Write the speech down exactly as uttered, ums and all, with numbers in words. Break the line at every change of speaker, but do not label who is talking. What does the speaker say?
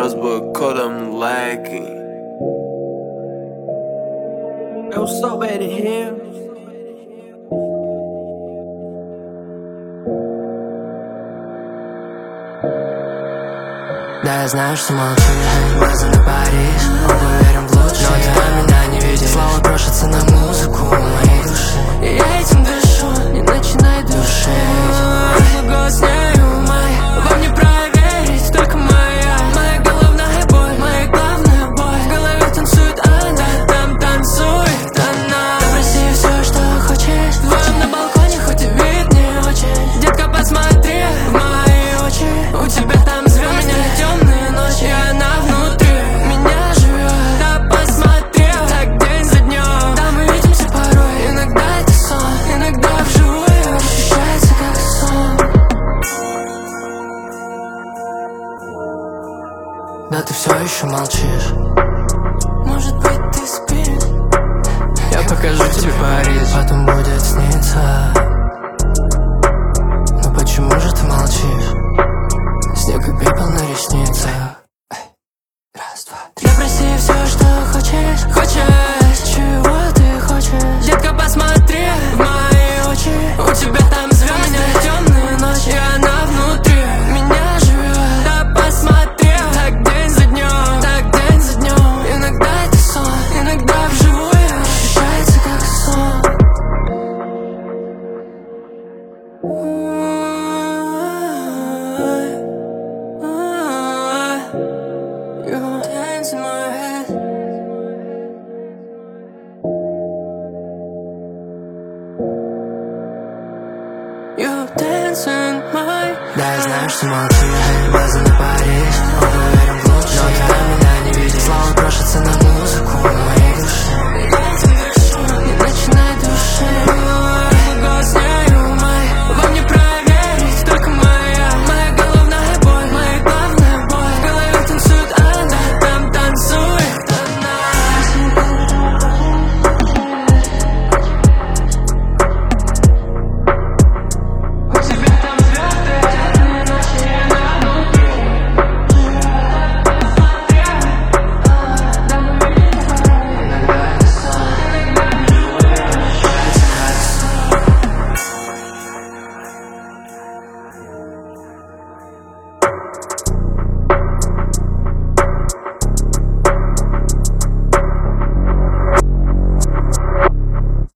разбой кодом лайки.
Hey, what's up, Eddie here?
Да, я знаю, что молчу, глаза на Париж. Оба верим в лучшее, но ты меня не видишь. Слова крошатся на музыку моей души, и я этим дышу, не начинай душить. Много с нею май, вам не проверить, только моя. Моя головная боль, моя главная боль. В голове танцует она, там танцует она. Попроси все, что хочешь, вдвоем на балконе, хоть и вид не очень. Детка, посмотри в мои очи, у тебя там звезд. Темные ночи, она внутри меня живет. Да посмотри, так день за днем. Да, мы видимся порой, иногда это сон, иногда вживую ощущается как сон. Да, ты все еще молчишь. Может быть, ты спишь? Я покажу тебе Париж, потом будет сниться. Но почему же ты молчишь? Снег и пепел на ресницах. Раз, два, три. Запроси все, что хочешь. Хочешь, чего ты хочешь? Детка, посмотри в мои очи, у тебя там звезд. У меня темные ночи, и она внутри меня живет. Да посмотри, так день за днем, так день за днем. Иногда это сон, иногда вживую ощущается как сон. You dance in my head. You dance in my. Да, я знаю, что молчу, глаза на Париж. Оба верим в лучшее, но ты меня не видишь. Слова крошатся на музыку моей души.